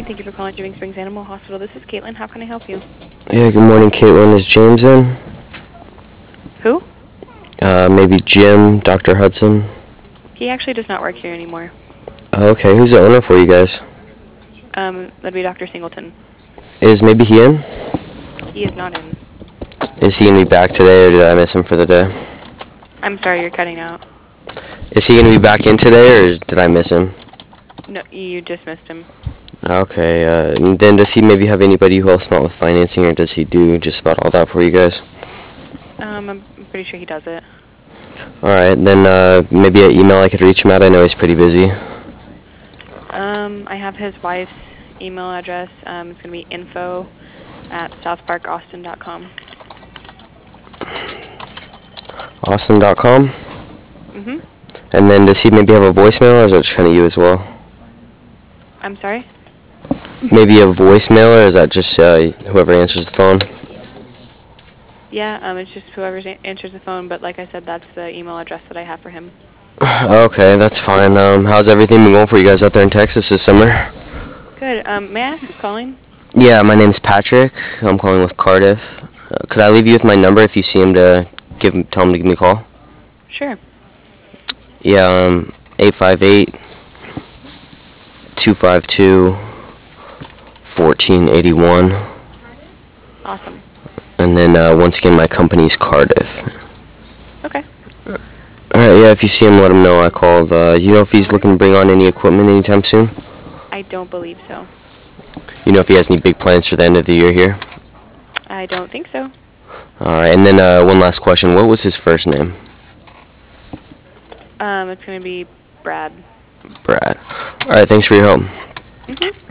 Thank you for calling Dripping Springs Animal Hospital. This is Caitlin. How can I help you? Yeah, good morning, Caitlin. Is James in? Who? Maybe Jim, Dr. Hudson. He actually does not work here anymore. Okay, who's the owner for you guys? That'd be Dr. Singleton. Is maybe he in? He is not in. Is he gonna be back today, or did I miss him for the day? I'm sorry, you're cutting out. Is he gonna be back in today, or did I miss him? No, you just missed him. Okay, and then does he maybe have anybody who helps him out with financing, or does he do just about all that for you guys? I'm pretty sure he does it. Alright, then maybe an email I could reach him at. I know he's pretty busy. I have his wife's email address. It's going to be info@southparkaustin.com. Austin.com? Mm-hmm. And then does he maybe have a voicemail, or is that just kind of you as well? I'm sorry? Maybe a voicemail, or is that just whoever answers the phone? Yeah, it's just whoever answers the phone, but like I said, that's the email address that I have for him. Okay, that's fine. How's everything been going for you guys out there in Texas this summer? Good. May I ask who's calling? Yeah, my name's Patrick. I'm calling with Cardiff. Could I leave you with my number if you see him to tell him to give me a call? Sure. Yeah, 858-252-1481. Awesome. And then once again, my company's Cardiff. Okay. Alright, yeah, if you see him, let him know I called. You know if he's looking to bring on any equipment anytime soon? I don't believe so. You know if he has any big plans for the end of the year here? I don't think so. Alright, and then one last question. What was his first name? It's going to be Brad. Brad. Alright, thanks for your help. Mm-hmm.